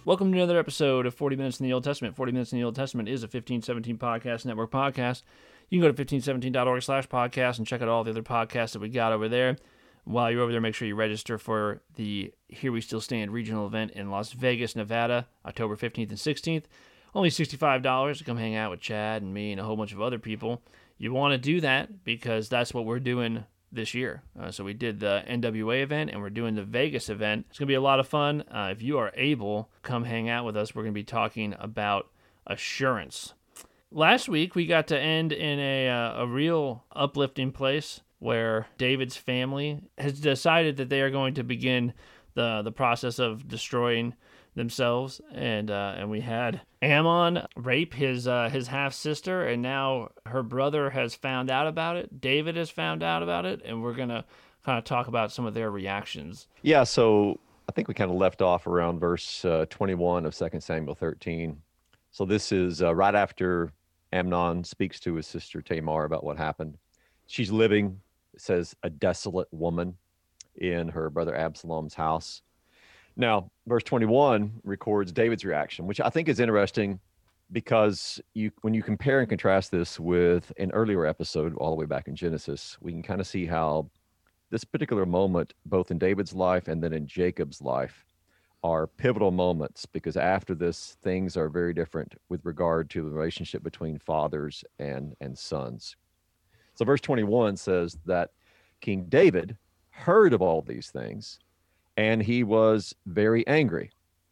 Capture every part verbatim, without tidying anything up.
Welcome to another episode of forty minutes in the Old Testament. forty minutes in the Old Testament is a fifteen seventeen Podcast Network podcast. You can go to fifteen seventeen dot org slash podcast and check out all the other podcasts that we got over there. While you're over there, make sure you register for the Here We Still Stand regional event in Las Vegas, Nevada, October fifteenth and sixteenth. Only sixty-five dollars to come hang out with Chad and me and a whole bunch of other people. You want to do that because that's what we're doing this year. Uh, so we did the N W A event and we're doing the Vegas event. It's going to be a lot of fun. Uh, if you are able, come hang out with us. We're going to be talking about assurance. Last week, we got to end in a, uh, a real uplifting place where David's family has decided that they are going to begin the, the process of destroying themselves, and uh, and we had Amnon rape his uh, his half sister, and now her brother has found out about it. David has found out about it, and we're gonna kind of talk about some of their reactions. Yeah, so I think we kind of left off around verse uh, twenty-one of Second Samuel thirteen. So this is uh, right after Amnon speaks to his sister Tamar about what happened. She's living, it says, a desolate woman in her brother Absalom's house. Now, verse twenty-one records David's reaction, which I think is interesting because you, when you compare and contrast this with an earlier episode all the way back in Genesis, we can kind of see how this particular moment, both in David's life and then in Jacob's life, are pivotal moments, because after this, things are very different with regard to the relationship between fathers and, and sons. So verse twenty-one says that King David heard of all these things, and he was very angry.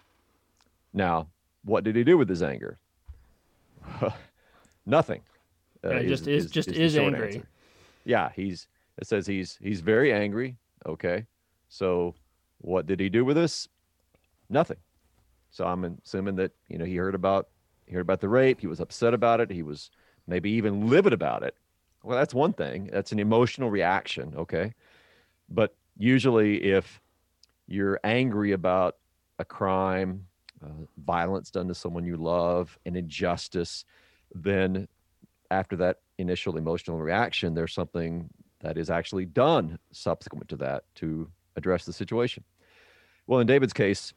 Now, what did he do with his anger? Nothing. Uh, yeah, just is, is just is, is angry. Answer. Yeah, he's. It says he's he's very angry. Okay, so what did he do with this? Nothing. So I'm assuming that you know he heard about he heard about the rape. He was upset about it. He was maybe even livid about it. Well, that's one thing. That's an emotional reaction. Okay, but usually if you're angry about a crime, uh, violence done to someone you love, an injustice, then after that initial emotional reaction, there's something that is actually done subsequent to that to address the situation. Well, in David's case,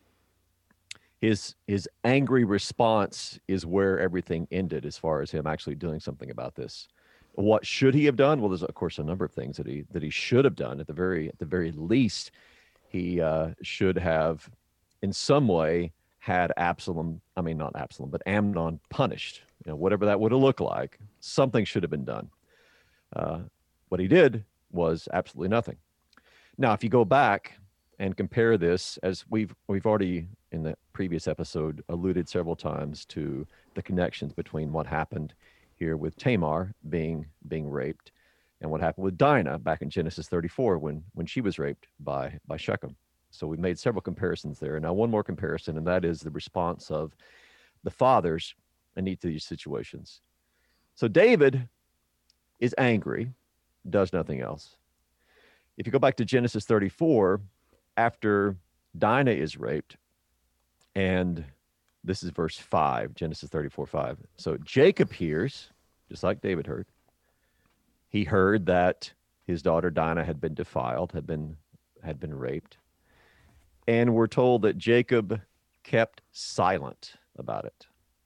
his his angry response is where everything ended as far as him actually doing something about this. What should he have done? Well, there's of course a number of things that he that he should have done. At the very at the very least, he uh, should have, in some way, had Absalom, I mean, not Absalom, but Amnon punished. You know, whatever that would have looked like, something should have been done. Uh, what he did was absolutely nothing. Now, if you go back and compare this, as we've we've already, in the previous episode, alluded several times to the connections between what happened here with Tamar being being raped and what happened with Dinah back in Genesis thirty-four when when she was raped by by Shechem. So we made several comparisons there. Now one more comparison, and that is the response of the fathers in each of these situations. So David is angry, does nothing else. If you go back to Genesis thirty-four, after Dinah is raped, and this is verse five, Genesis thirty-four, five. So Jacob hears, just like David heard. He heard that his daughter Dinah had been defiled, had been had been raped. And we're told that Jacob kept silent about it.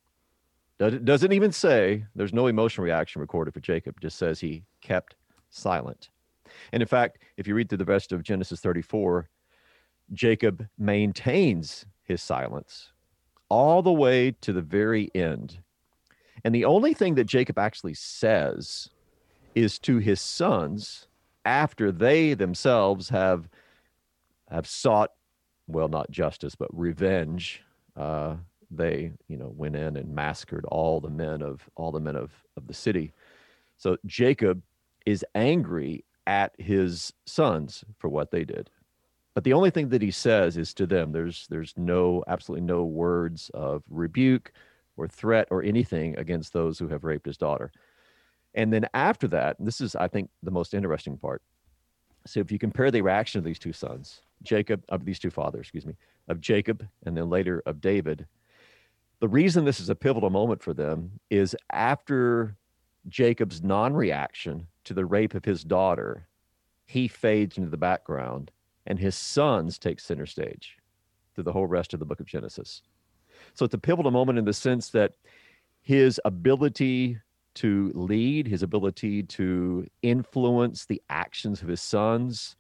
It doesn't even say, there's no emotional reaction recorded for Jacob, just says he kept silent. And in fact, if you read through the rest of Genesis thirty-four, Jacob maintains his silence all the way to the very end. And the only thing that Jacob actually says is to his sons after they themselves have have sought, well, not justice, but revenge. Uh, they, you know, went in and massacred all the men of all the men of, of the city. So Jacob is angry at his sons for what they did. But the only thing that he says is to them. There's there's no absolutely no words of rebuke or threat or anything against those who have raped his daughter. And then after that, and this is, I think, the most interesting part. So if you compare the reaction of these two sons, Jacob, of these two fathers, excuse me, of Jacob and then later of David, the reason this is a pivotal moment for them is after Jacob's non-reaction to the rape of his daughter, he fades into the background and his sons take center stage through the whole rest of the book of Genesis. So it's a pivotal moment in the sense that his ability to lead, his ability to influence the actions of his sons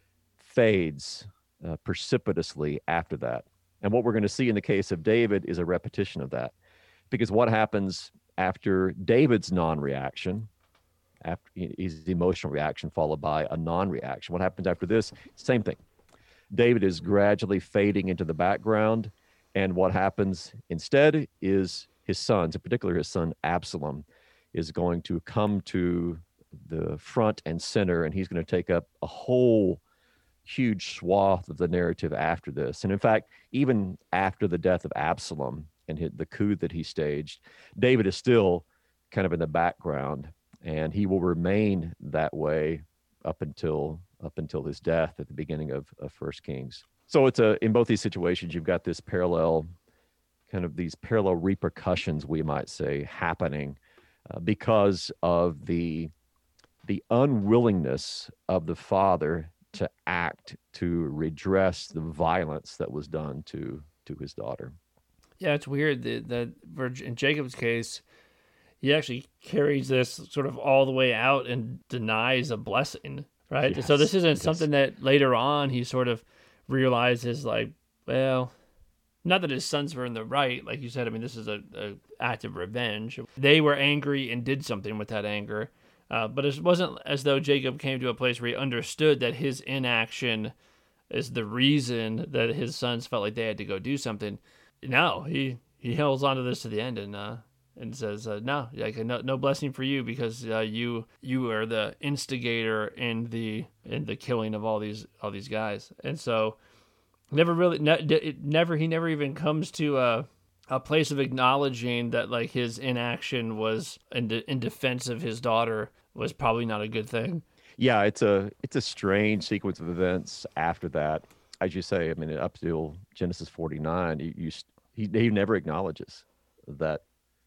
fades uh, precipitously after that. And what we're going to see in the case of David is a repetition of that. Because what happens after David's non-reaction, after his emotional reaction followed by a non-reaction, what happens after this? Same thing. David is gradually fading into the background. And what happens instead is his sons, in particular his son Absalom, is going to come to the front and center, and he's going to take up a whole huge swath of the narrative after this. And in fact, even after the death of Absalom and his, the coup that he staged, David is still kind of in the background, and he will remain that way up until up until his death at the beginning of, of First Kings. So it's a in both these situations, you've got this parallel, kind of these parallel repercussions, we might say, happening uh, because of the the unwillingness of the father to act to redress the violence that was done to to his daughter. Yeah, it's weird that, that for, in Jacob's case, he actually carries this sort of all the way out and denies a blessing, right? Yes, so this isn't yes. something that later on he sort of realizes, like, well, not that his sons were in the right, like you said. I mean, this is a, a act of revenge. They were angry and did something with that anger. Uh, but it wasn't as though Jacob came to a place where he understood that his inaction is the reason that his sons felt like they had to go do something. No, he, he holds on to this to the end and uh, and says, uh, no, like no, no blessing for you because uh, you you are the instigator in the in the killing of all these all these guys. And so never really, ne- never he never even comes to a a place of acknowledging that like his inaction was in, de- in defense of his daughter was probably not a good thing. Yeah, it's a it's a strange sequence of events after that. As you say, I mean, up till Genesis forty-nine, you, you he he never acknowledges that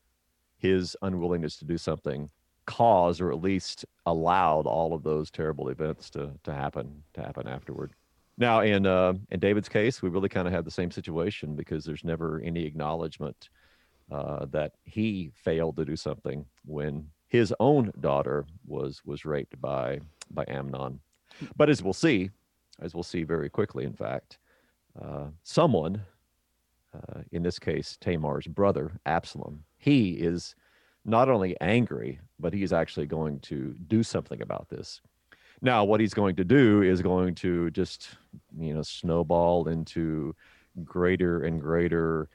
his unwillingness to do something caused or at least allowed all of those terrible events to to happen to happen afterward. Now, in uh, in David's case, we really kind of have the same situation because there's never any acknowledgement uh, that he failed to do something when his own daughter was was raped by by Amnon. But as we'll see, as we'll see very quickly, in fact, uh, someone, uh, in this case Tamar's brother Absalom, he is not only angry, but he is actually going to do something about this. Now, what he's going to do is going to just, you know, snowball into greater and greater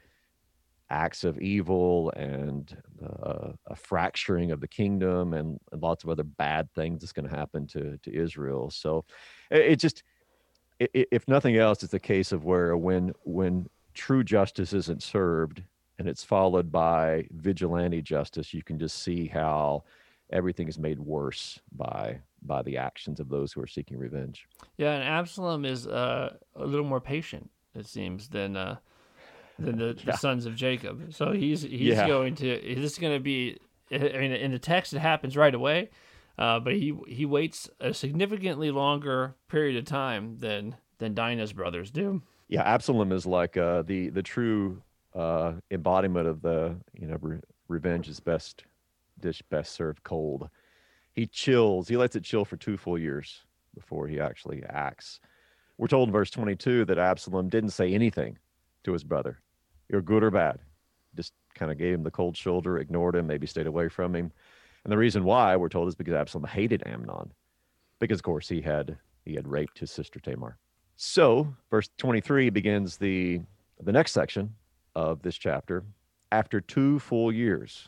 acts of evil and uh, a fracturing of the kingdom and, and lots of other bad things that's going to happen to to Israel. So it, it just, it, if nothing else, it's a case of where when when true justice isn't served and it's followed by vigilante justice, you can just see how everything is made worse by by the actions of those who are seeking revenge. Yeah, and Absalom is uh, a little more patient, it seems, than uh, than the, Yeah. the sons of Jacob. So he's he's Yeah. going to this is going to be. I mean, in the text it happens right away, uh, but he he waits a significantly longer period of time than than Dinah's brothers do. Yeah, Absalom is like uh, the the true uh, embodiment of the you know re- revenge is best dish best served cold. He chills. He lets it chill for two full years before he actually acts. We're told in verse twenty-two that Absalom didn't say anything to his brother, or good or bad. Just kind of gave him the cold shoulder, ignored him, maybe stayed away from him. And the reason why, we're told, is because Absalom hated Amnon, because of course he had he had raped his sister Tamar. So verse twenty-three begins the the next section of this chapter after two full years.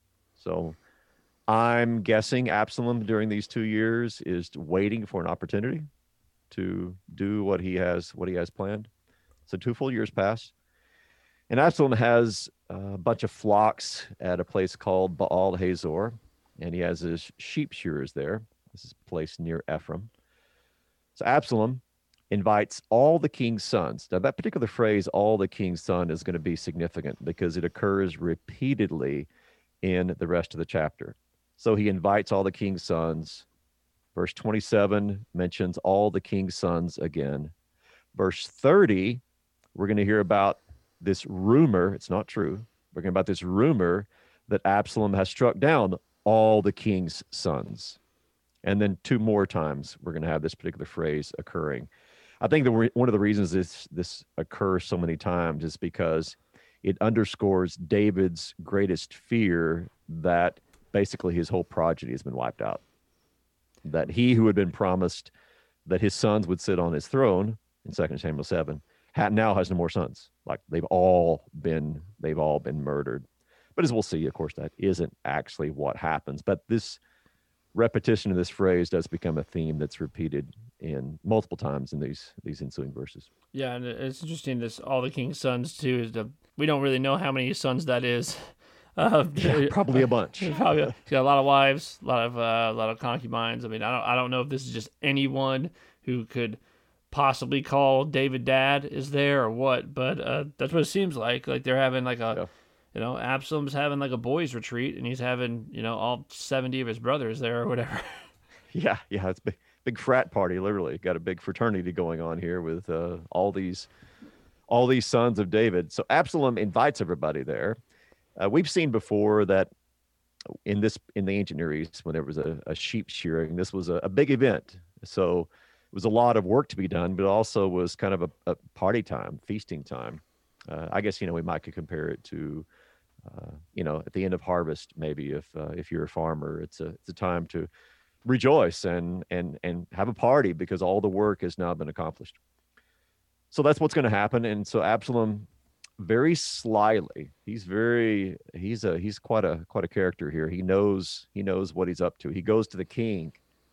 So I'm guessing Absalom during these two years is waiting for an opportunity to do what he has what he has planned. So two full years pass, and Absalom has a bunch of flocks at a place called Baal Hazor, and he has his sheep shearers there. This is a place near Ephraim. So Absalom invites all the king's sons. Now, that particular phrase, all the king's son, is going to be significant because it occurs repeatedly in the rest of the chapter. So he invites all the king's sons. Verse twenty-seven mentions all the king's sons again. Verse thirty, we're going to hear about this rumor. It's not true. We're talking about this rumor that Absalom has struck down all the king's sons. And then two more times we're going to have this particular phrase occurring. I think that one of the reasons this this occurs so many times is because it underscores David's greatest fear that basically his whole progeny has been wiped out. That he who had been promised that his sons would sit on his throne in Second Samuel seven now has no more sons. Like they've all been they've all been murdered. But as we'll see, of course, that isn't actually what happens. But this repetition of this phrase does become a theme that's repeated in multiple times in these these ensuing verses. Yeah, and it's interesting. This all the king's sons too. Is the we don't really know how many sons that is. Uh, yeah, probably a bunch. Probably a, he's got a lot of wives, a lot of uh, a lot of concubines. I mean, I don't I don't know if this is just anyone who could possibly call David dad is there or what, but uh, that's what it seems like. Like they're having like a. Yeah. You know, Absalom's having like a boys' retreat, and he's having, you know, all seventy of his brothers there or whatever. Yeah, yeah, it's a big, big frat party, literally. Got a big fraternity going on here with uh, all these, all these sons of David. So Absalom invites everybody there. Uh, we've seen before that in this in the ancient Near East, when there was a, a sheep shearing, this was a, a big event. So it was a lot of work to be done, but also was kind of a, a party time, feasting time. Uh, I guess, you know, we might could compare it to, uh, you know, at the end of harvest, maybe if uh, if you're a farmer, it's a it's a time to rejoice and and and have a party because all the work has now been accomplished. So that's what's going to happen. And so Absalom, very slyly, he's very he's a he's quite a quite a character here. He knows he knows what he's up to. He goes to the king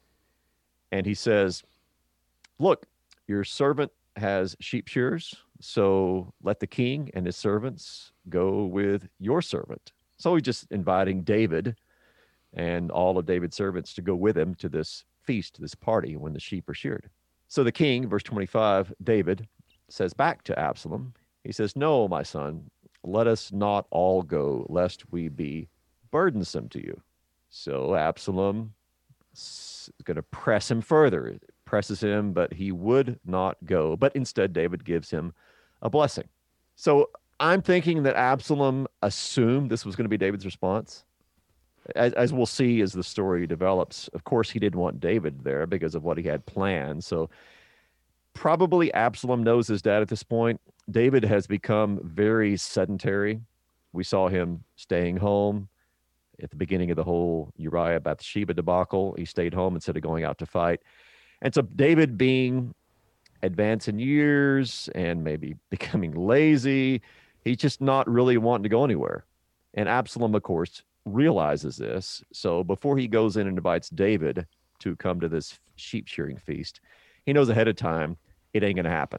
and he says, "Look, your servant has sheep shearers. So let the king and his servants go with your servant." So he's just inviting David and all of David's servants to go with him to this feast, this party when the sheep are sheared. So the king, verse twenty-five, David says back to Absalom, he says, "No, my son, let us not all go, lest we be burdensome to you." So Absalom is going to press him further, presses him, but he would not go. But instead, David gives him a blessing. So I'm thinking that Absalom assumed this was going to be David's response. As, as we'll see as the story develops, of course, he didn't want David there because of what he had planned. So probably Absalom knows his dad at this point. David has become very sedentary. We saw him staying home at the beginning of the whole Uriah Bathsheba debacle. He stayed home instead of going out to fight. And so David, being advanced in years and maybe becoming lazy, he's just not really wanting to go anywhere. And Absalom, of course, realizes this. So before he goes in and invites David to come to this sheep shearing feast, he knows ahead of time it ain't going to happen.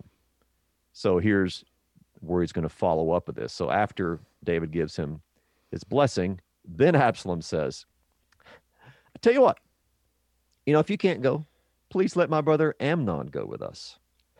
So here's where he's going to follow up with this. So after David gives him his blessing, then Absalom says, "I tell you what, you know, if you can't go, please let my brother Amnon go with us."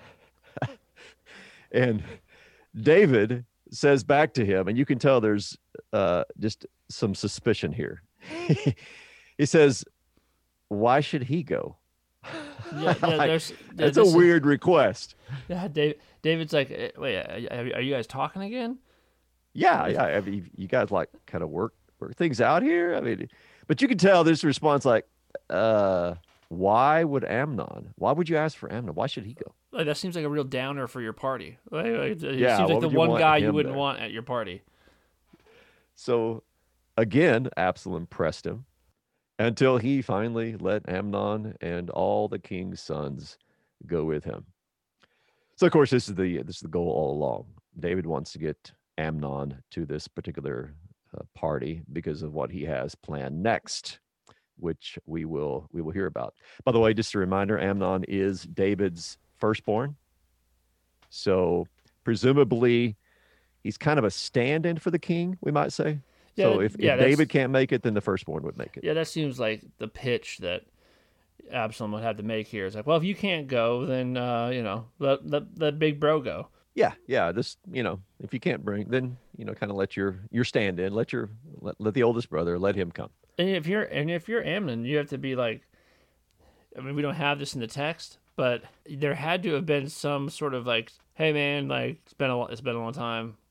And David says back to him, and you can tell there's uh, just some suspicion here. He says, "Why should he go?" Yeah, yeah, like, there's, that's a weird is, request. Yeah, David, David's like, "Wait, are you guys talking again?" Yeah, yeah. I mean, you guys like kind of work work things out here. I mean, but you can tell this response like, uh, "Why would Amnon? Why would you ask for Amnon? Why should he go?" Like, that seems like a real downer for your party. Like, like, it yeah, seems like the you one guy you wouldn't there? want at your party. So, again, Absalom pressed him until he finally let Amnon and all the king's sons go with him. So, of course, this is the this is the goal all along. David wants to get Amnon to this particular uh, party because of what he has planned next, which we will we will hear about. By the way, just a reminder, Amnon is David's firstborn. So presumably he's kind of a stand-in for the king, we might say. Yeah, so if, yeah, if David can't make it, then the firstborn would make it. Yeah, that seems like the pitch that Absalom would have to make here. It's like, well, if you can't go, then, uh, you know, let, let, let big bro go. Yeah, yeah. This, you know, if you can't bring, then, you know, kind of let your, your stand-in, let your, let, let the oldest brother, let him come. And if you're, and if you're Amnon, you have to be like, I mean, we don't have this in the text, but there had to have been some sort of like, hey man, like it's been a, it's been a long time.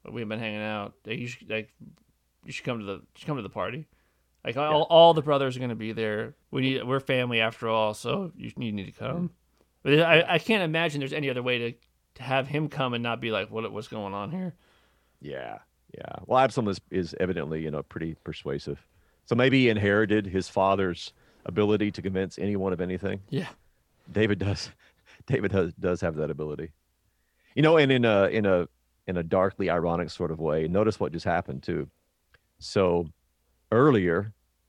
we've been hanging out. Like, you should like you should come to the you should come to the party. Like all, yeah. all the brothers are gonna be there. We need we're family after all, so you, you need to come. But I, I can't imagine there's any other way to, to have him come and not be like, what what's going on here? Yeah, yeah. Well, Absalom is, is evidently, you know, pretty persuasive. So maybe he inherited his father's ability to convince anyone of anything. Yeah, David does. David does, does have that ability. You know, and in a in a in a darkly ironic sort of way. Notice what just happened too. So earlier,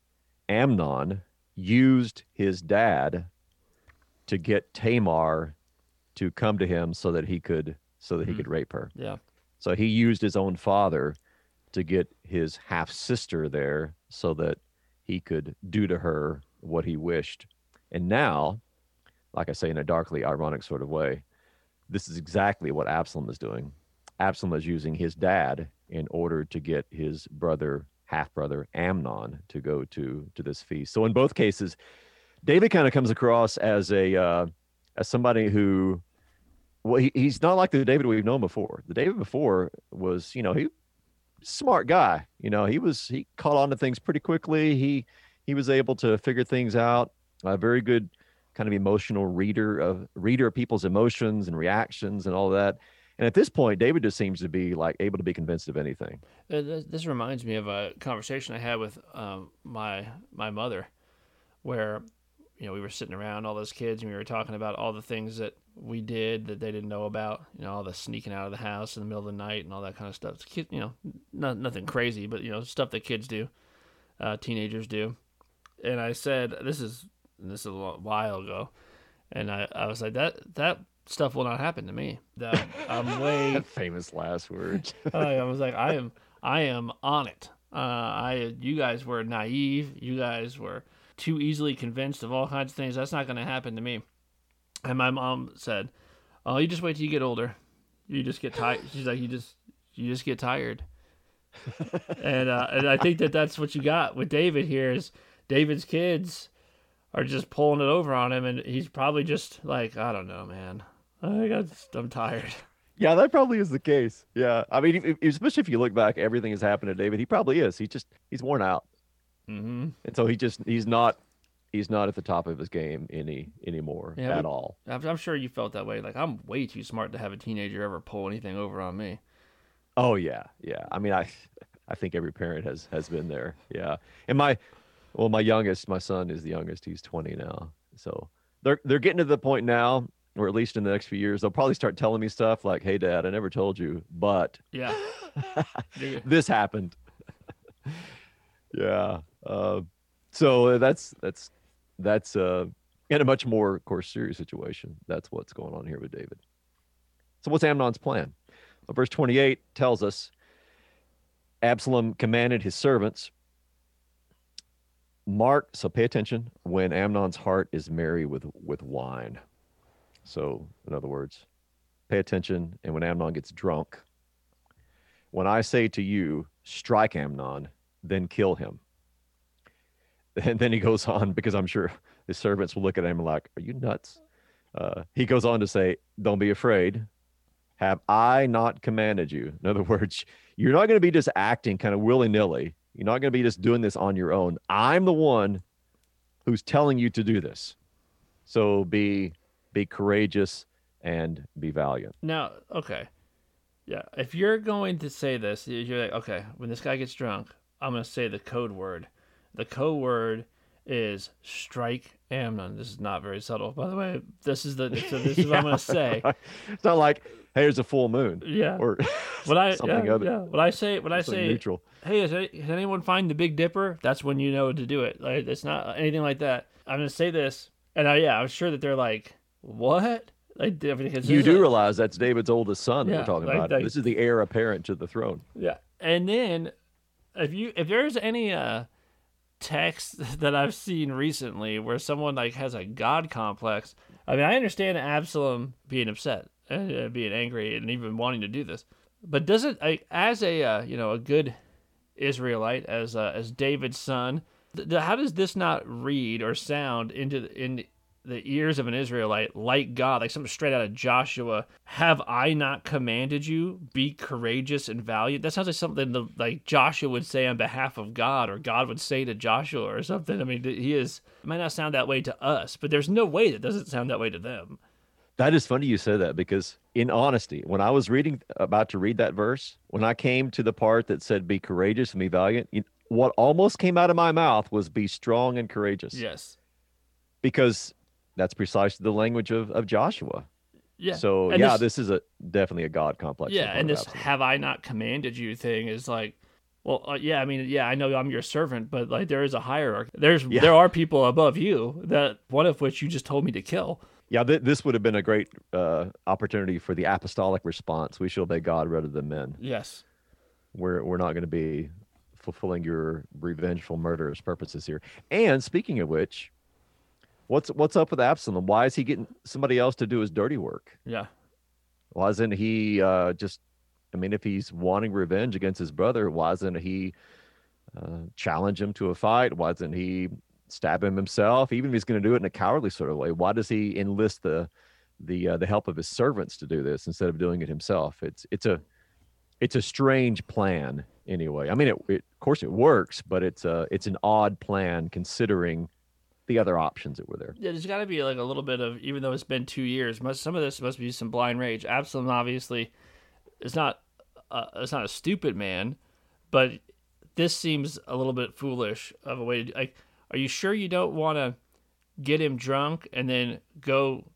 Amnon used his dad to get Tamar to come to him so that he could so that mm-hmm. he could rape her. Yeah. So he used his own father to get his half sister there so that he could do to her what he wished. And now, like I say, in a darkly ironic sort of way, this is exactly what Absalom is doing. Absalom is using his dad in order to get his brother, half brother Amnon, to go to to this feast. So in both cases, David kind of comes across as a uh, as somebody who, well, he, he's not like the David we've known before. The David before was, you know, he smart guy. You know, he was he caught on to things pretty quickly. He he was able to figure things out. A very good kind of emotional reader of reader of people's emotions and reactions and all that. And at this point, David just seems to be like able to be convinced of anything. Uh, this reminds me of a conversation I had with um, my my mother, where you know we were sitting around all those kids and we were talking about all the things that we did that they didn't know about. You know, all the sneaking out of the house in the middle of the night and all that kind of stuff. Kid, you know, not, nothing crazy, but you know, stuff that kids do, uh, teenagers do. And I said, this is this is a while ago, and I, I was like, that that. stuff will not happen to me. That I'm way famous last words. I was like, I am, I am on it. Uh, I, you guys were naive. You guys were too easily convinced of all kinds of things. That's not going to happen to me. And my mom said, "Oh, you just wait till you get older. You just get tired." She's like, "You just, you just get tired." and uh, and I think that that's what you got with David here. Is David's kids are just pulling it over on him, and he's probably just like, I don't know, man. I got, I'm tired. Yeah, that probably is the case. Yeah, I mean, especially if you look back, everything has happened to David. He probably is. He just he's worn out, mm-hmm. and so he just he's not he's not at the top of his game any anymore yeah, at we, all. I'm sure you felt that way. Like, I'm way too smart to have a teenager ever pull anything over on me. Oh yeah, yeah. I mean, I I think every parent has has been there. Yeah, and my well, my youngest, my son is the youngest. He's twenty now, so they're they're getting to the point now. Or at least in the next few years, they'll probably start telling me stuff like, "Hey, Dad, I never told you, but yeah, this happened." yeah. Uh, so that's that's that's uh, in a much more, of course, serious situation. That's what's going on here with David. So what's Amnon's plan? Well, verse twenty-eight tells us Absalom commanded his servants. Mark. So pay attention when Amnon's heart is merry with with wine. So, in other words, pay attention, and when Amnon gets drunk, when I say to you, strike Amnon, then kill him. And then he goes on, because I'm sure his servants will look at him like, are you nuts? Uh, he goes on to say, don't be afraid. Have I not commanded you? In other words, you're not going to be just acting kind of willy-nilly. You're not going to be just doing this on your own. I'm the one who's telling you to do this. So be... Be courageous and be valiant. Now, okay. Yeah, if you're going to say this, you're like, okay, when this guy gets drunk, I'm going to say the code word. The code word is strike Amnon. This is not very subtle, by the way. This is the so this is yeah, what I'm going to say. It's not like, hey, there's a full moon. Yeah. Or when I, something yeah, other. Yeah. When I say, when I say, neutral. Hey, has, has anyone find the Big Dipper? That's when you know to do it. Like, it's not anything like that. I'm going to say this, and I, yeah, I'm sure that they're like, what? Like, you do like, realize that's David's oldest son that yeah, we're talking like, about. like, this is the heir apparent to the throne. Yeah, and then if you if there's any uh text that I've seen recently where someone like has a god complex, I mean, I understand Absalom being upset and uh, being angry and even wanting to do this, but does it like, as a uh, you know a good Israelite, as uh, as David's son, th- how does this not read or sound into in the ears of an Israelite like God, like something straight out of Joshua. Have I not commanded you? Be courageous and valiant. That sounds like something that, like Joshua would say on behalf of God, or God would say to Joshua or something. I mean, he is, it might not sound that way to us, but there's no way that doesn't sound that way to them. That is funny you said that, because in honesty, when I was reading, about to read that verse, when I came to the part that said, be courageous and be valiant, you, what almost came out of my mouth was be strong and courageous. Yes. Because that's precisely the language of, of Joshua. Yeah. So and yeah, this, this is a definitely a God complex. Yeah, and this Absalom. have I not commanded you thing is like, well, uh, yeah, I mean, yeah, I know I'm your servant, but like there is a hierarchy. There's Yeah. there are people above you, that one of which you just told me to kill. Yeah, th- this would have been a great uh, opportunity for the apostolic response. We shall obey God rather than men. Yes. We're we're not going to be fulfilling your revengeful murderous purposes here. And speaking of which, what's what's up with Absalom? Why is he getting somebody else to do his dirty work? Yeah. Why isn't he uh, just? I mean, if he's wanting revenge against his brother, why doesn't he uh, challenge him to a fight? Why doesn't he stab him himself? Even if he's going to do it in a cowardly sort of way, why does he enlist the the uh, the help of his servants to do this instead of doing it himself? It's it's a it's a strange plan anyway. I mean, it, it of course it works, but it's a it's an odd plan considering the other options that were there. Yeah, there's got to be like a little bit of, even though it's been two years, must, some of this must be some blind rage. Absalom obviously is not uh, it's not a stupid man, but this seems a little bit foolish of a way to, like, are you sure you don't want to get him drunk and then go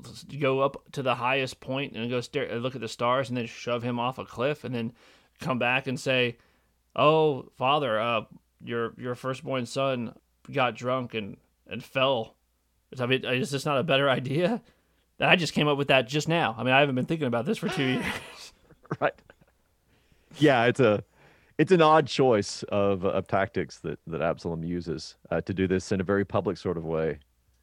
go up to the highest point and go stare, look at the stars, and then shove him off a cliff, and then come back and say, "Oh, Father, uh, your your firstborn son got drunk and, and fell." I mean, is this not a better idea? I just came up with that just now. I mean, I haven't been thinking about this for two years. Right. Yeah, it's a it's an odd choice of of tactics that that Absalom uses uh, to do this in a very public sort of way,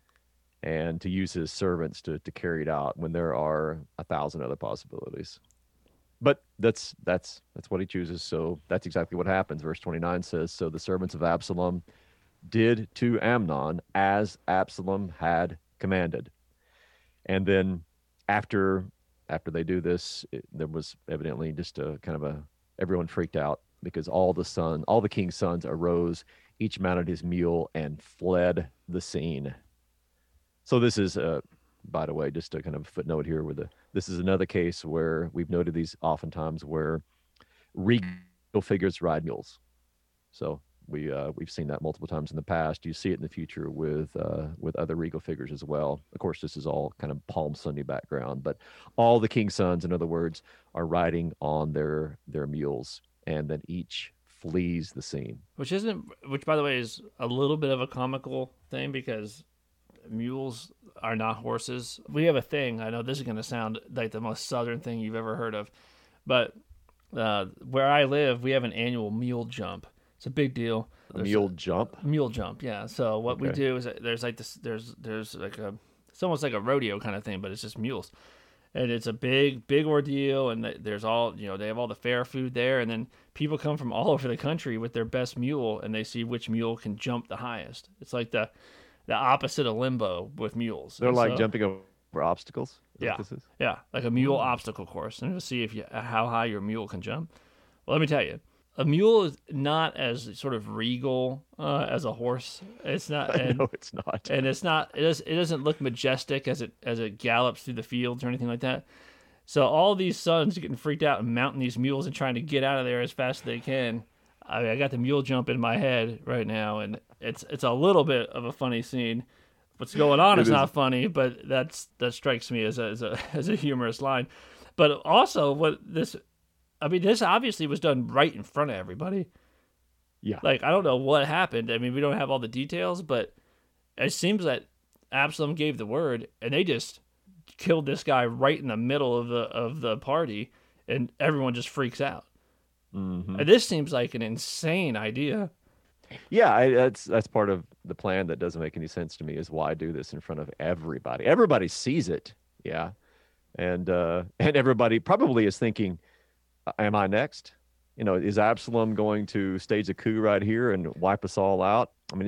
and to use his servants to to carry it out when there are a thousand other possibilities. But that's that's that's what he chooses. So that's exactly what happens. Verse twenty-nine says, "So the servants of Absalom did to Amnon as Absalom had commanded." And then after after they do this, it, there was evidently just a kind of a everyone freaked out, because all the son all the king's sons arose, each mounted his mule and fled the scene. So this is uh by the way, just a kind of footnote here, with the this is another case where we've noted these oftentimes where regal figures ride mules. So we uh, we've seen that multiple times in the past. You see it in the future with uh, with other regal figures as well. Of course, this is all kind of Palm Sunday background, but all the king's sons, in other words, are riding on their their mules, and then each flees the scene. Which isn't, which by the way is a little bit of a comical thing, because mules are not horses. We have a thing. I know this is going to sound like the most southern thing you've ever heard of, but uh, where I live, we have an annual mule jump. It's a big deal. A mule jump? Mule jump, yeah. So what we Okay. do is that there's like this, there's there's like a, it's almost like a rodeo kind of thing, but it's just mules, and it's a big big ordeal. And th- there's all, you know, they have all the fair food there, and then people come from all over the country with their best mule, and they see which mule can jump the highest. It's like the the opposite of limbo with mules. They're And like so- jumping over obstacles? Is that Yeah. what this is? Yeah, like a mule obstacle course, and to see if you, how high your mule can jump. Well, let me tell you, a mule is not as sort of regal uh, as a horse. It's not, and, No, it's not. and it's not. It, is, it doesn't look majestic as it as it gallops through the fields or anything like that. So all these sons are getting freaked out and mounting these mules and trying to get out of there as fast as they can. I mean, I got the mule jump in my head right now, and it's it's a little bit of a funny scene. What's going on It is is. not funny, but that's that strikes me as a as a as a humorous line. But also, what this, I mean, this obviously was done right in front of everybody. Yeah. Like, I don't know what happened. I mean, we don't have all the details, but it seems that Absalom gave the word, and they just killed this guy right in the middle of the of the party, and everyone just freaks out. Mhm. And this seems like an insane idea. Yeah, I, that's that's part of the plan that doesn't make any sense to me, is why do this in front of everybody? Everybody sees it, yeah, and uh, and everybody probably is thinking, "Am I next? You know, is Absalom going to stage a coup right here and wipe us all out?" I mean, he's going to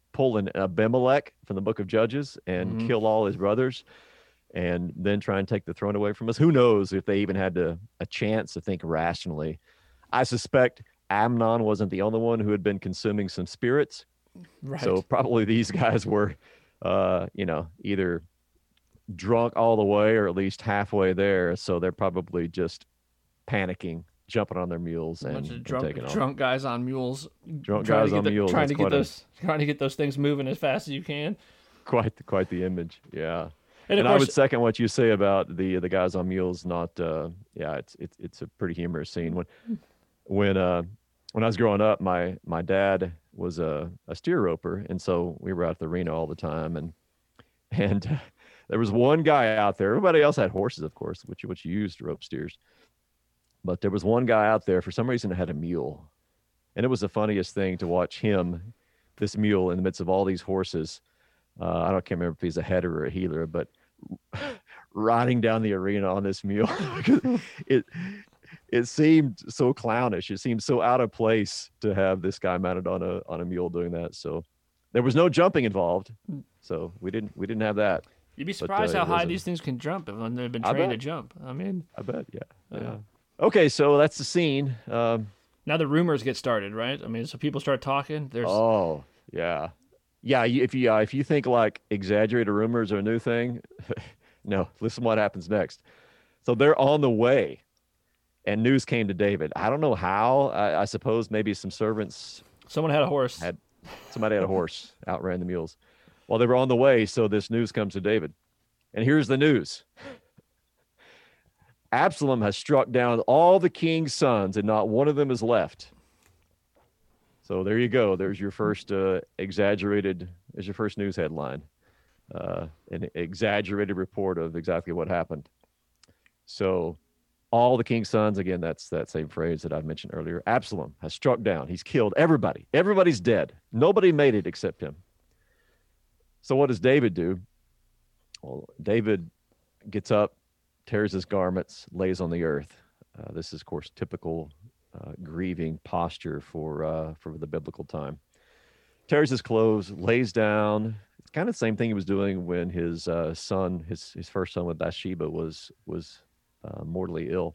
pull an Abimelech from the book of Judges and Mhm. kill all his brothers and then try and take the throne away from us. Who knows if they even had to, a chance to think rationally. I suspect Amnon wasn't the only one who had been consuming some spirits. Right. So probably these guys were, uh, you know, either drunk all the way or at least halfway there. So they're probably just panicking, jumping on their mules A and, bunch of and drunk, taking off. drunk guys on mules, Drunk trying guys to get on the, mules. trying That's to get quite a- those, trying to get those things moving as fast as you can. Quite, the, quite the image. Yeah. And, And, of I course, would second what you say about the the guys on mules. Not, uh, yeah, it's it's it's a pretty humorous scene. When when uh when I was growing up, my my dad was a, a steer roper, and so we were out at the arena all the time. And and uh, there was one guy out there. Everybody else had horses, of course, which which you used to rope steers. But there was one guy out there for some reason that had a mule, and it was the funniest thing to watch him, this mule, in the midst of all these horses. Uh, I don't can't remember if he's a header or a healer, but riding down the arena on this mule. it it seemed so clownish. It seemed so out of place to have this guy mounted on a on a mule doing that. So there was no jumping involved. So we didn't we didn't have that. you'd be but, surprised uh, how it high wasn't- these things can jump if when they've been I trained to bet. jump. I mean, I bet. Yeah. Uh, Yeah. Okay. So that's the scene. Um, now the rumors get started, right? I mean, so people start talking. There's oh yeah. Yeah. you- If you uh, if you think like exaggerated rumors are a new thing, no. Listen, what happens next. So they're on the way, and news came to David. I don't know how. I, I suppose maybe some servants someone had a horse. had somebody had a horse, outran the mules. Well, they were on the way, so this news comes to David. And here's the news. Absalom has struck down all the king's sons, and not one of them is left. So there you go. There's your first uh, exaggerated, there's your first news headline. Uh, an exaggerated report of exactly what happened. So all the king's sons, again, that's that same phrase that I mentioned earlier. Absalom has struck down. He's killed everybody. Everybody's dead. Nobody made it except him. So what does David do? Well, David gets up, tears his garments, lays on the earth. Uh, this is, of course, typical uh, grieving posture for uh, for the biblical time. Tears his clothes, lays down. It's kind of the same thing he was doing when his uh, son, his his first son with Bathsheba, was was uh, mortally ill.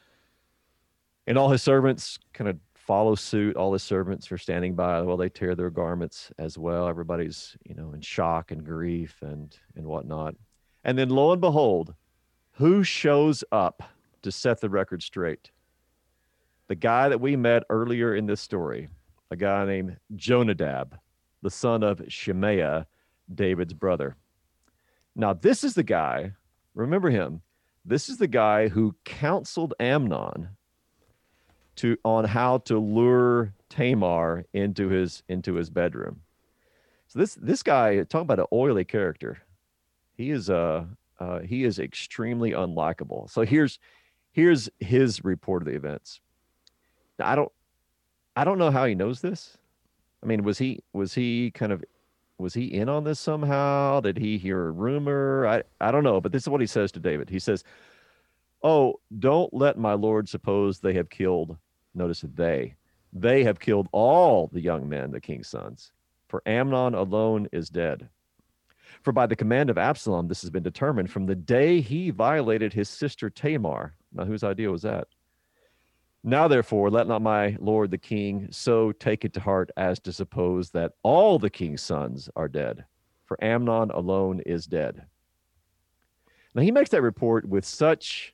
And all his servants kind of follow suit. All his servants are standing by while they tear their garments as well. Everybody's, you know, in shock and grief and and whatnot. And then lo and behold, who shows up to set the record straight? The guy that we met earlier in this story, a guy named Jonadab, the son of Shemaiah, David's brother. Now, this is the guy, remember him, this is the guy who counseled Amnon to on how to lure Tamar into his into his bedroom. So this this guy, talk about an oily character. He is uh, uh he is extremely unlikable. So here's here's his report of the events. Now, I don't I don't know how he knows this. I mean, was he was he kind of was he in on this somehow? Did he hear a rumor? I I don't know, but this is what he says to David. He says, "Oh, don't let my lord suppose they have killed." Notice they. They have killed all the young men, the king's sons, for Amnon alone is dead. For by the command of Absalom, this has been determined from the day he violated his sister Tamar. Now, whose idea was that? Now, therefore, let not my lord the king so take it to heart as to suppose that all the king's sons are dead, for Amnon alone is dead. Now, he makes that report with such,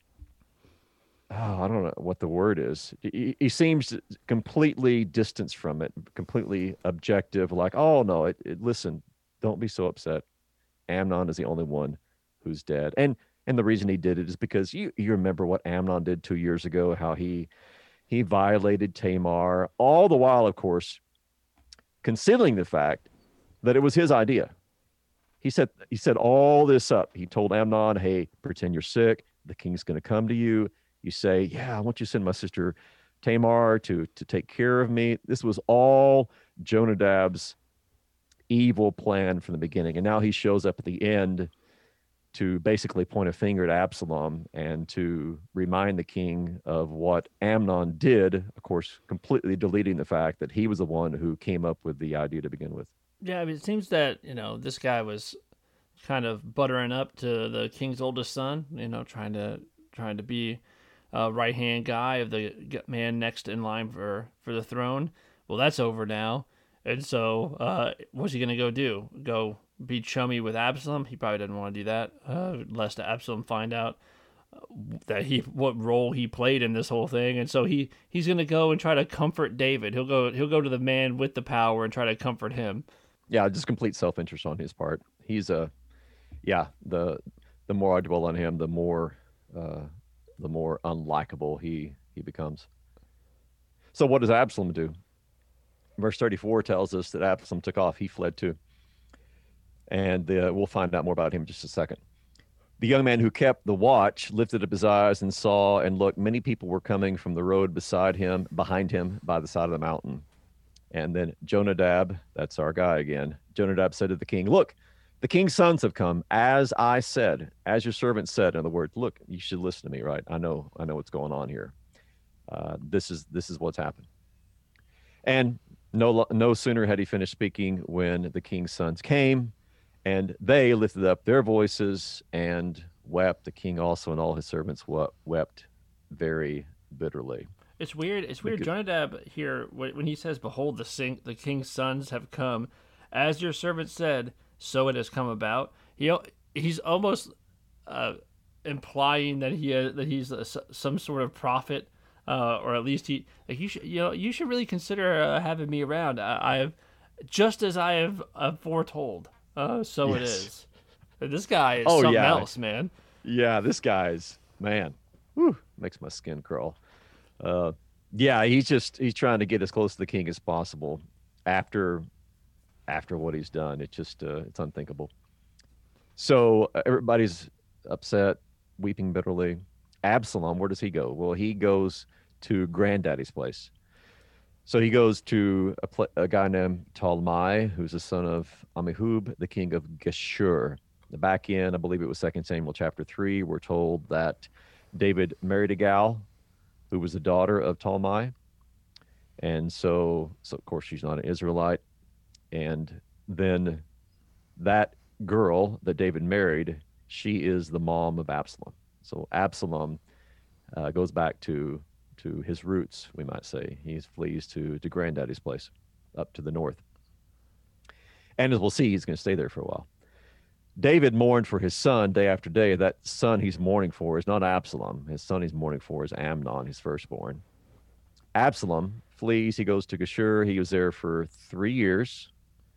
oh, I don't know what the word is. He, he seems completely distanced from it, completely objective, like, oh, no, it, it, listen, don't be so upset. Amnon is the only one who's dead. And and the reason he did it is because you, you remember what Amnon did two years ago, how he he violated Tamar, all the while, of course, concealing the fact that it was his idea. He said he set all this up. He told Amnon, hey, pretend you're sick. The king's going to come to you. You say, yeah, I want you to send my sister Tamar to, to take care of me. This was all Jonadab's evil plan from the beginning. And now he shows up at the end to basically point a finger at Absalom and to remind the king of what Amnon did, of course, completely deleting the fact that he was the one who came up with the idea to begin with. Yeah, I mean, it seems that, you know, this guy was kind of buttering up to the king's oldest son, you know, trying to trying to be a right hand guy of the man next in line for for the throne. Well, that's over now, and so uh, what's he gonna go do? Go be chummy with Absalom? He probably didn't want to do that, uh, lest Absalom find out that he what role he played in this whole thing, and so he he's gonna go and try to comfort David. He'll go he'll go to the man with the power and try to comfort him. Yeah, just complete self interest on his part. He's a yeah. The the more I dwell on him, the more uh, the more unlikable he he becomes. So what does Absalom do? Verse thirty-four tells us that Absalom took off; he fled too, and uh, we'll find out more about him in just a second. The young man who kept the watch lifted up his eyes and saw, and look, many people were coming from the road beside him, behind him, by the side of the mountain. And then Jonadab, that's our guy again, Jonadab said to the king, look, the king's sons have come, as I said, as your servant said. In other words, look, you should listen to me, right? I know, I know what's going on here. Uh, this is this is what's happened. And no, no sooner had he finished speaking when the king's sons came, and they lifted up their voices and wept. The king also and all his servants wept very bitterly. It's weird. It's weird. Jonadab here, when he says, "Behold, the sing- the king's sons have come, as your servant said, so it has come about." He he's almost uh, implying that he has, that he's a, some sort of prophet, uh, or at least he like you should you know you should really consider uh, having me around. I, I have just as I have uh, foretold. Uh, so yes. It is. This guy is oh, something yeah. else, man. Yeah, this guy's man. Whew, makes my skin crawl. Uh, yeah, he's just he's trying to get as close to the king as possible after after what he's done. It's just uh, it's unthinkable. So uh, everybody's upset, weeping bitterly. Absalom, where does he go? Well, he goes to granddaddy's place. So he goes to a, pl- a guy named Talmai, who's the son of Amihud, the king of Geshur. Back in, I believe it was Second Samuel chapter three, we're told that David married a gal who was the daughter of Talmai. And so, so of course, she's not an Israelite. And then that girl that David married, she is the mom of Absalom. So Absalom uh, goes back to to his roots, we might say. He flees to, to granddaddy's place up to the north. And as we'll see, he's going to stay there for a while. David mourned for his son day after day. That son he's mourning for is not Absalom. His son he's mourning for is Amnon, his firstborn. Absalom flees. He goes to Geshur. He was there for three years.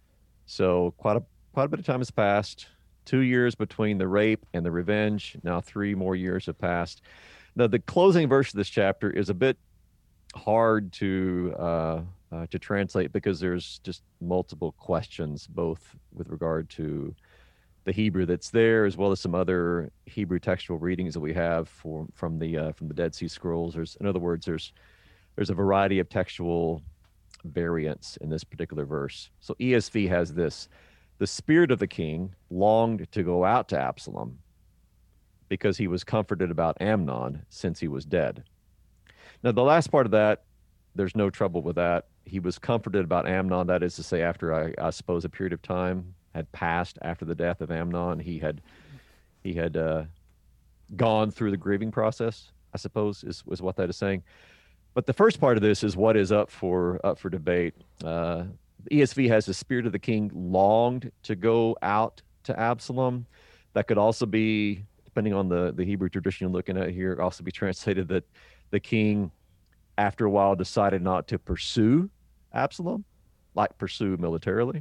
So quite a, quite a bit of time has passed. Two years between the rape and the revenge. Now three more years have passed. Now, the closing verse of this chapter is a bit hard to uh, uh, to translate because there's just multiple questions, both with regard to the Hebrew that's there, as well as some other Hebrew textual readings that we have for, from the uh, from the Dead Sea Scrolls. There's, in other words, there's there's a variety of textual variants in this particular verse. So E S V has this: the spirit of the king longed to go out to Absalom, because he was comforted about Amnon since he was dead. Now, the last part of that, there's no trouble with that. He was comforted about Amnon, that is to say, after, I, I suppose, a period of time had passed after the death of Amnon. He had he had uh, gone through the grieving process, I suppose, is, is what that is saying. But the first part of this is what is up for, up for debate. Uh, the E S V has the spirit of the king longed to go out to Absalom. That could also be, depending on the, the Hebrew tradition you're looking at here, also be translated that the king, after a while, decided not to pursue Absalom, like pursue militarily.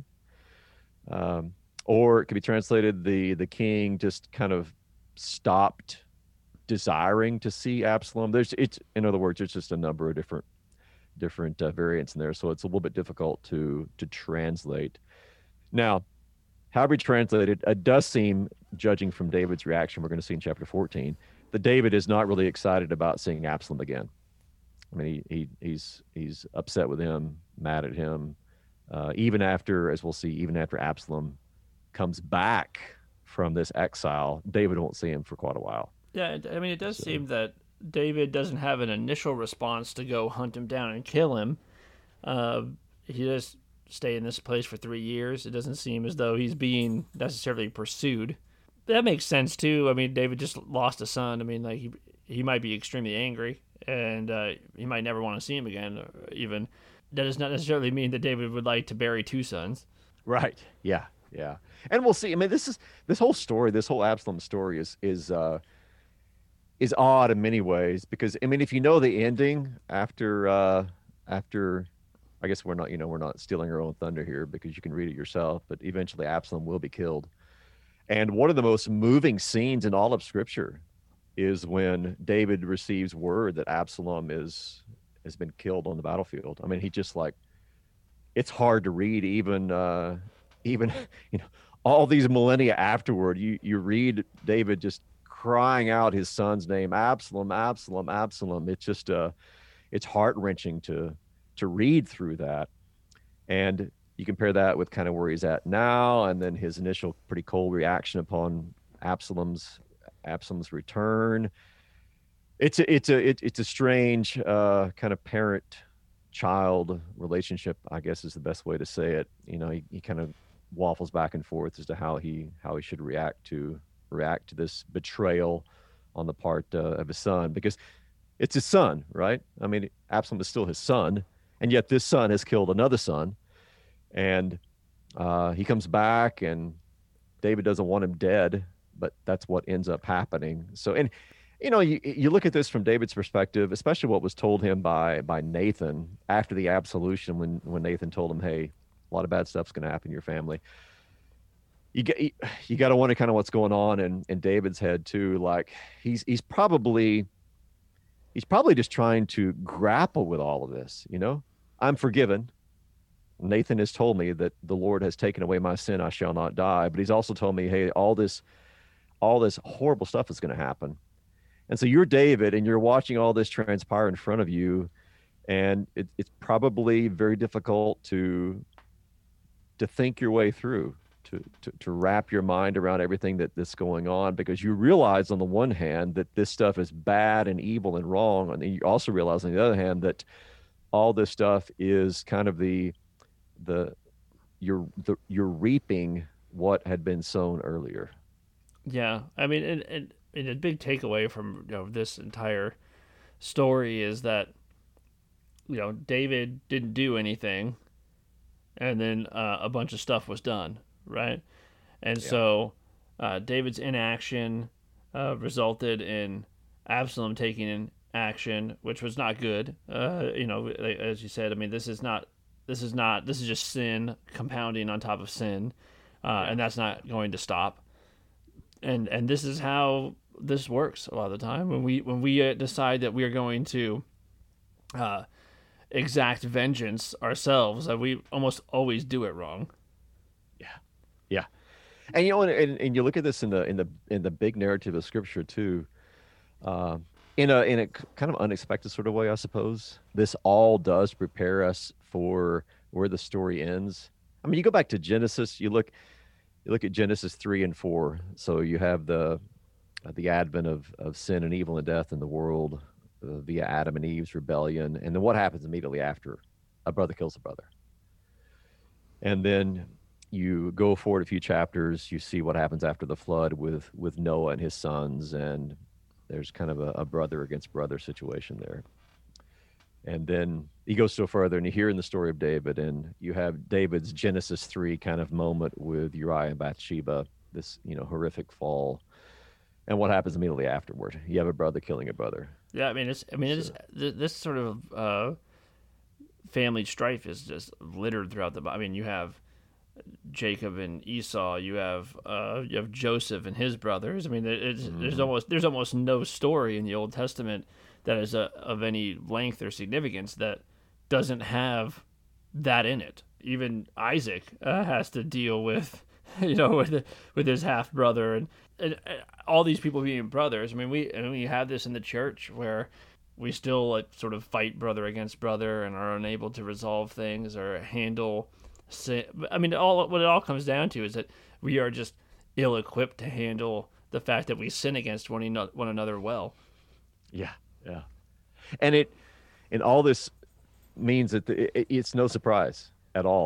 Um, or it could be translated the the king just kind of stopped desiring to see Absalom. There's it's in other words, there's just a number of different different uh, variants in there, so it's a little bit difficult to to translate. Now, however you translate it, it does seem, judging from David's reaction, we're going to see in chapter fourteen, that David is not really excited about seeing Absalom again. I mean, he, he he's he's upset with him, mad at him, uh, even after, as we'll see, even after Absalom comes back from this exile, David won't see him for quite a while. Yeah, I mean, it does so. seem that David doesn't have an initial response to go hunt him down and kill him. Uh, he just stay in this place for three years. It doesn't seem as though he's being necessarily pursued. That makes sense too. I mean, David just lost a son. I mean, like he he might be extremely angry, and uh, he might never want to see him again. Even that does not necessarily mean that David would like to bury two sons. Right. Yeah. Yeah. And we'll see. I mean, this is this whole story. This whole Absalom story is is uh, is odd in many ways because I mean, if you know the ending after uh, after, I guess we're not you know we're not stealing our own thunder here because you can read it yourself. But eventually, Absalom will be killed. And one of the most moving scenes in all of Scripture is when David receives word that Absalom is has been killed on the battlefield. I mean, he just like it's hard to read even uh, even you know all these millennia afterward. You you read David just crying out his son's name, Absalom, Absalom, Absalom. It's just uh, it's heart wrenching to to read through that, and you compare that with kind of where he's at now, and then his initial pretty cold reaction upon Absalom's Absalom's return. It's a it's a it, it's a strange uh, kind of parent-child relationship, I guess is the best way to say it. You know, he, he kind of waffles back and forth as to how he how he should react to react to this betrayal on the part uh, of his son, because it's his son, right? I mean, Absalom is still his son, and yet this son has killed another son. And uh, he comes back, and David doesn't want him dead, but that's what ends up happening. So, and you know, you you look at this from David's perspective, especially what was told him by by Nathan after the absolution, when when Nathan told him, "Hey, a lot of bad stuff's going to happen in your family." You get you, you got to wonder kind of what's going on in in David's head too. Like he's he's probably he's probably just trying to grapple with all of this. You know, I'm forgiven. Nathan has told me that the Lord has taken away my sin, I shall not die. But he's also told me, hey, all this, all this horrible stuff is going to happen. And so you're David, and you're watching all this transpire in front of you, and it, it's probably very difficult to to think your way through, to, to to wrap your mind around everything that that's going on, because you realize on the one hand that this stuff is bad and evil and wrong, and then you also realize on the other hand that all this stuff is kind of the the you're the, you're reaping what had been sown earlier. Yeah, I mean, and, and, and a big takeaway from you know this entire story is that you know David didn't do anything, and then uh, a bunch of stuff was done, right? And yeah. so uh, David's inaction uh, resulted in Absalom taking in action, which was not good. Uh, you know, as you said, I mean, this is not. This is not. This is just sin compounding on top of sin, uh, and that's not going to stop. And and this is how this works a lot of the time when we when we uh, decide that we are going to uh, exact vengeance ourselves. Uh, we almost always do it wrong. Yeah, yeah, and you know, and, and you look at this in the in the in the big narrative of Scripture too. Uh, in a in a kind of unexpected sort of way, I suppose. This all does prepare us for where the story ends. I mean, you go back to Genesis, you look you look at Genesis three and four. So you have the uh, the advent of of sin and evil and death in the world uh, via Adam and Eve's rebellion, and then what happens immediately after? A brother kills a brother. And then you go forward a few chapters, you see what happens after the flood with with Noah and his sons, and there's kind of a, a brother against brother situation there. And then he goes still further, and you hear in the story of David, and you have David's Genesis three kind of moment with Uriah and Bathsheba, this, you know, horrific fall. And what happens immediately afterward? You have a brother killing a brother. Yeah, I mean, it's, I mean, so. it's, this sort of uh, family strife is just littered throughout the, I mean, you have Jacob and Esau, you have uh, you have Joseph and his brothers. I mean, it's, mm-hmm. there's almost there's almost no story in the Old Testament that is a, of any length or significance that doesn't have that in it. Even Isaac uh, has to deal with, you know, with with his half brother and, and, and all these people being brothers. I mean, we and we have this in the church where we still like sort of fight brother against brother and are unable to resolve things or handle. Sin. I mean, all what it all comes down to is that we are just ill-equipped to handle the fact that we sin against one another, one another well. Yeah, yeah, and it and all this means that the, it, it's no surprise at all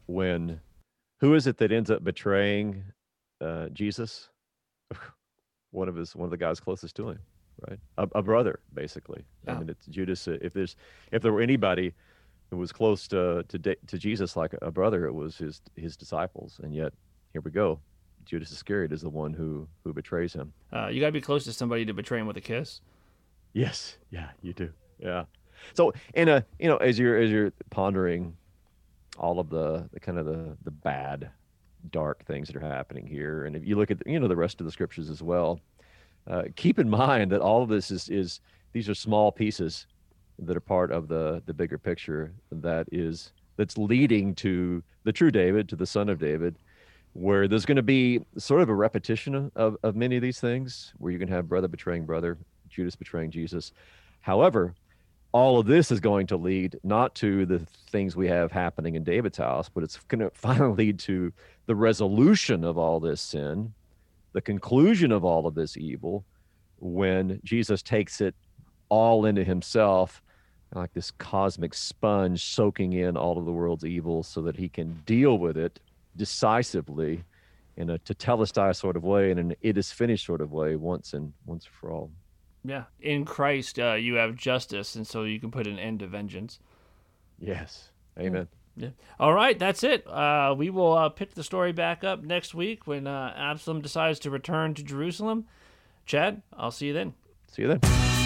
when who is it that ends up betraying uh, Jesus? One of his one of the guys closest to him, right? A, a brother, basically. Yeah. I mean, it's Judas. If there's if there were anybody who was close to to to Jesus like a brother, it was his his disciples. And yet, here we go. Judas Iscariot is the one who who betrays him. Uh, you got to be close to somebody to betray him with a kiss. Yes, yeah, you do. Yeah. So, in a you know, as you're as you're pondering all of the, the kind of the the bad, dark things that are happening here, and if you look at the, you know the rest of the scriptures as well, uh, keep in mind that all of this is is these are small pieces that are part of the the bigger picture that is that's leading to the true David, to the Son of David, where there's going to be sort of a repetition of, of many of these things, where you're going to have brother betraying brother, Judas betraying Jesus. However, all of this is going to lead not to the things we have happening in David's house, but it's going to finally lead to the resolution of all this sin, the conclusion of all of this evil, when Jesus takes it all into himself, like this cosmic sponge soaking in all of the world's evil so that he can deal with it decisively in a tetelestai sort of way, and an it is finished sort of way, once and once for all. Yeah. In Christ, uh, you have justice, and so you can put an end to vengeance. Yes. Amen. Yeah. All right, that's it. Uh, we will uh, pick the story back up next week when uh, Absalom decides to return to Jerusalem. Chad, I'll see you then. See you then.